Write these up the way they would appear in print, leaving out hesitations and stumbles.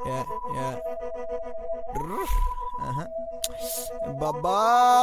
ਬਾਬਾ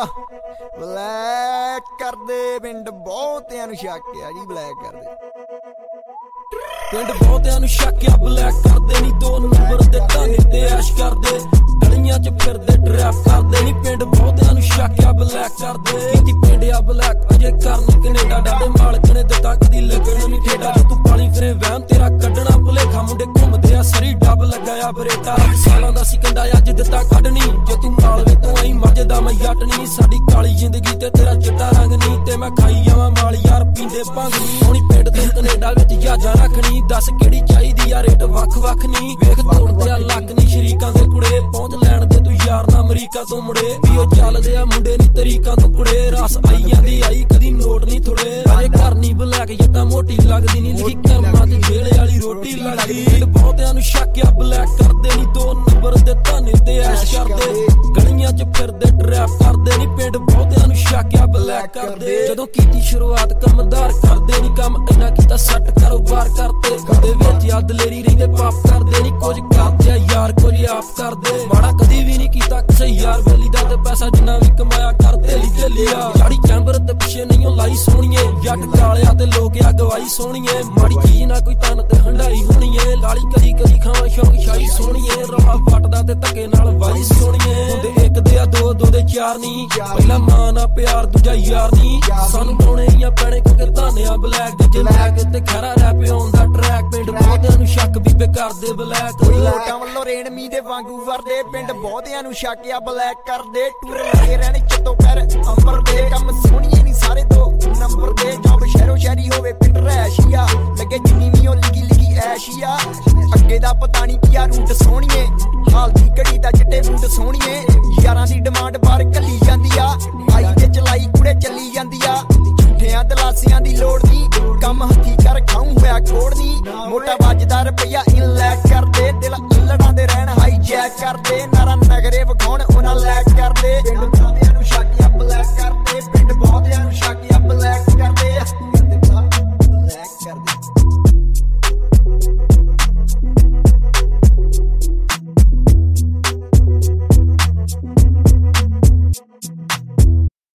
black ਕਰਦੇ ਪਿੰਡ ਬਹੁਤਿਆਂ ਨੂੰ ਸ਼ੱਕ ਆ ਜੀ ਬਲੈਕ ਕਰਦੇ ਪਿੰਡ ਬਹੁਤਿਆਂ ਨੂੰ ਸ਼ੱਕ ਆ ਬਲੈਕ ਕਰਦੇ ਨੀ 2 ਨੰਬਰ ਦੇ ਢੰਗ ਤੇ ਐਸ਼ ਕਰਦੇ ਗਲੀਆਂ 'ਚ ਫਿਰਦੇ ਡਰੈਫ ਕਰਦੇ ਨੀ ਪਿੰਡ ਬਹੁਤਿਆਂ ਨੂੰ ਸ਼ੱਕ ਆ ਬਲੈਕ ਕਰਦੇ ਕੀਤੀ ਪਿੰਡ ਆ ਬਲੈਕ ਅਜੇ ਕਰਨ ਕੈਨੇਡਾ ਡਾਡੇ ਮਾਲਕ ਨੇ ਦਿੱਤਾ ਕਦੀ ਲੱਗਣ ਨੀ ਠੇਡਾ ਜੇ ਤੂੰ ਪਾਲੀ ਫਿਰੇ ਵਹਿਮ ਤੇਰਾ ਕੱਢਣਾ ਭੁਲੇਖਾ ਮੁੰਡੇ ਘੁੰਮਦੇ ਆ ਸਰੀ ਡੱਬ ਲੱਗਾ ਆ ਬਰੇਟਾ ਸਾਲਾਂ ਦਾ ਸੀ ਕਹਿੰਦਾ ਅੱਜ ਦਿੱਤਾ ਕੱਢਣੀ ਜੇ ਤੂੰ ਮਾਲਵੇ ਤੋਂ ਆਈ ਮੱਝ ਦਾ ਮੈਂ ਜੱਟ ਨੀ ਸਾਡੀ ਕਾਲੀ ਜ਼ਿੰਦਗੀ ਤੇ ਤੇਰਾ ਚਿੱਟਾ ਰੰਗ ਨੀ ਤੇ ਮੈਂ ਖਾਈ ਜਾਵਾਂ ਮਾਲ ਯਾਰ ਪੀਂਦੇ ਭੰਗ ਨੀ ਹੋਣੀ ਪਿੰਡ ਤੇ ਕੈਨੇਡਾ ਵਿੱਚ ਜਹਾਜ਼ਾਂ ਰੱਖਣੀ ਦੱਸ ਕਿਹੜੀ ਚਾਹੀਦੀ ਆ ਰੇਟ ਵੱਖ ਨੀ ਵੇਖ ਤੋੜਦੇ ਆ ਲੱਕ ਨੀ ਸ਼ਰੀਕਾਂ ਦੇ ਕੁੜੇ ਪਹੁੰਚ ਲੈਣ ਦੇ ਤੂੰ ਯਾਰ ਨਾ ਅਮਰੀਕਾ ਤੋਂ ਮੁੜੇ ਵੀ ਉਹ ਚੱਲਦੇ ਆ ਮੁੰਡੇ ਨੀ ਤਰੀਕਾਂ ਤੋਂ ਕੁੜੇ ਰਸ ਆਈ ਜਾਂਦੀ ਆਈ ਕਦੀ ਨੋਟ ਨੀ ਥੋੜੇ ਅਜੇ ਘਰ ਨੀ ਬਲੈਕ ਜੱਟਾਂ ਮੋਟੀ ਲੱਗਦੀ ਨੀ ਲਿਖੀ ਕਰਮਾਂ ਤੇ ਜੇਲੇ ਵਾਲੀ ਰੋਟੀ ਲੱਗਦੀ ਪਿੰਡ ਬਹੁਤਿਆਂ ਨੂੰ ਸ਼ੱਕ ਆ ਬਲੈਕ ਕਰਦੇ ਨੀ 2 ਨੰਬਰ ਦੇ ਧਾਨੇ ਤੇ ਐਸ਼ ਕਰਦੇ ਗਲੀਆਂ 'ਚ ਫਿਰਦੇ ਡਰੈਫ ਕਰਦੇ ਨੀ ਪਿੰਡ ਬਹੁਤਿਆਂ ਨੂੰ ਸ਼ੱਕ ਆ ਬਲੈਕ ਕਰਦੇ ਜਦੋਂ ਕੀਤੀ ਸ਼ੁਰੂਆਤ ਕੰਮਦਾਰ ਕਰਦੇ ਨੀ ਕੰਮ ਇੰਨਾ ਕੀਤਾ ਸੱਟ ਕਾਰੋਬਾਰ ਕਰਦੇ ਕਦੇ ਵਿੱਚ ਆ ਦਲੇਰੀ ਰਹਿੰਦੇ ਪਾਪ ਕਰਦੇ ਨੀ ਕੁਝ ਕਰਦੇ ਆ ਯਾਰ ਕੁਝ ਆਪ ਕਰਦੇ ਮਾੜਾ ਕਦੀ ਵੀ ਨੀ ਕੀਤਾ ਕਿਸੇ ਯਾਰ ਵੇਲੀ ਦਾ ਤੇ ਪੈਸਾ ਜਿੰਨਾ ਵੀ ਕਮਾਇਆ ਕਰਦੇ ਲੀ ਆ ਜਾੜੀ ਚੈਂਬਰ ਤੇ ਪਿੱਛੇ ਨਹੀਂ ਉਹ ਲਾਈ ਸੋਹਣੀਏ ਜੱਟ ਕਾਲਿਆ ਤੇ ਲੋਕ ਆ ਗਵਾਈ ਸੋਹਣੀਏ ਮਾੜੀ ਚੀਜ਼ ਨਾ ਕੋਈ ਤਨ ਤੇ ਹੰਡਾਈ ਹੋਣੀਏ ਲਾਲੀ ਕਦੀ ਖਾਵਾਂ ਸ਼ੌਂਕ ਸ਼ਾਈ ਸੋਹਣੀਏ ਰੌਲਾ ਫੱਟਦਾ ਤੇ ਧੱਕੇ ਨਾਲ ਵਾਈ ਸੋਹਣੀਏ ਹੁੰਦੇ ਇੱਕ ਦੇ ਆ ਦੋ ਦੇ ਚਾਰ ਨੀ ਪਹਿਲਾ ਮਾਂ ਨਾ ਪਿਆਰ ਦੂਜਾ ਯਾਰ ਨੀ ਸਾਨੂੰ ਪਾਉਣੇ ਆ ਪੈਣੇ ਕਿਉਂਕਿ ਧਾਨਿਆ ਬਲੈਕ ਜੇ ਲੈਕ ਤੇ ਖਰਾ ਰੈਪ ਆਉਂਦਾ ਟਰੈਕ ਪਿੰਡ ਬਹੁਤਿਆਂ ਨੂੰ ਸ਼ੱਕ ਵੀ ਬੇਕਾਰ ਦੇ ਬਲੈਕ ਲੋਟਾਂ ਵੱਲੋਂ ਰੇਣ ਮੀ ਦੇ ਵਾਂਗੂ ਵਰਦੇ ਪਿੰਡ ਬਹੁਤਿਆਂ ਨੂੰ ਸ਼ੱਕ ਆ ਬਲੈਕ ਕਰਦੇ ਟੂਰ ਲੱਗੇ ਰਹਿਣੇ ਚਿੱਤੋਂ ਪੈਰ ਅੰਬਰ ਦੇ ਕੰਮ ਸੋਹਣੀਏ ਨੀ ਸਾਰੇ 2 ਨੰਬਰ ਦੇ ਜੋਬ ਸ਼ਹਿਰੋ ਸ਼ਹਿਰੀ ਹੋਵੇ ਪਿੰਡ ਰਹਿਸ਼ੀਆ ਲੱਗੇ ਜਿੰਨੀ ਵੀ ਉਹ ਲਿਗੀ ਐਸ਼ੀਆ ਅੱਗੇ ਦਾ ਪਤਾ ਨੀ ਕੀ ਆ ਰੂਟ ਸੋਹਣੀਏ ਹਾਲ ਦੀ ਘੜੀ ਦਾ ਚਿੱਟੇ ਬੂਟ ਸੋਹਣੀਏ ਯਾਰਾਂ ਦੀ